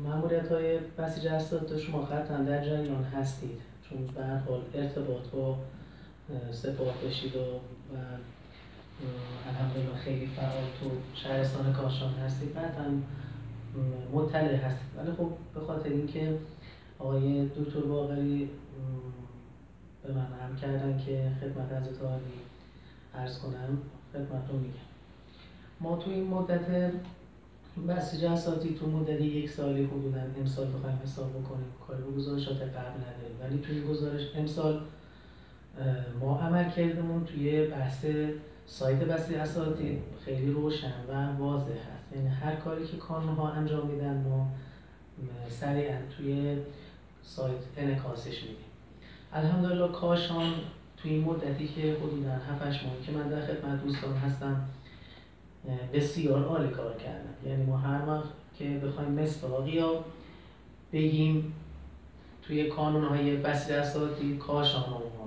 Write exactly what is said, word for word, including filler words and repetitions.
ماموریت‌های بسیج اساتید شما قطعا در جریان هستید، چون به هر حال ارتباط با سپاه داشتید و الحمدلله خیلی فعال تو شهرستان کاشان هستید، قطعا مطلع هستید. ولی خب به خاطر اینکه آقای دکتر باقری به من هم کردن که خدمت حضرت عالی عرض کنم، خدمت رو میگم. ما تو این مدت بسیج اساتید تو مدت یک سالی حدوداً امسال بخوایم حساب بکنیم، کاری به گزارشات قبل نداریم، ولی توی این گزارش امسال ما عمل کردمون توی بحث سایت بسیج اساتید خیلی روشن و واضح هست. یعنی هر کاری که کانون‌ها انجام میدن ما سریعا توی سایت انعکاسش میدیم. الحمدلله کاشان توی این مدتی که حدوداً هفت هشت ماهی که من در خدمت دوستان هستم بسیار عالی کار کردن. یعنی ما هر وقت که بخوایم مصداقی یا بگیم توی کانون‌های بسیج اساتید کاشان رو